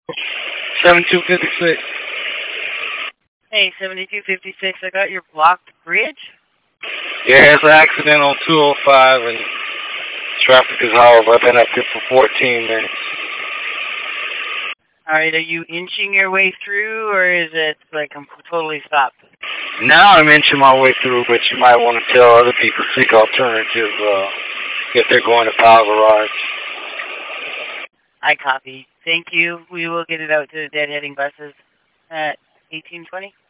7256. Hey, 7256, I got your blocked bridge. Yeah, it's an accident on 205 and traffic is horrible. I've been up here for 14 minutes. Alright, are you inching your way through, or is it like I'm totally stopped? Now I'm inching my way through, but you might want to tell other people to seek alternative if they're going to Power Garage. I copy. Thank you. We will get it out to the deadheading buses at 1820.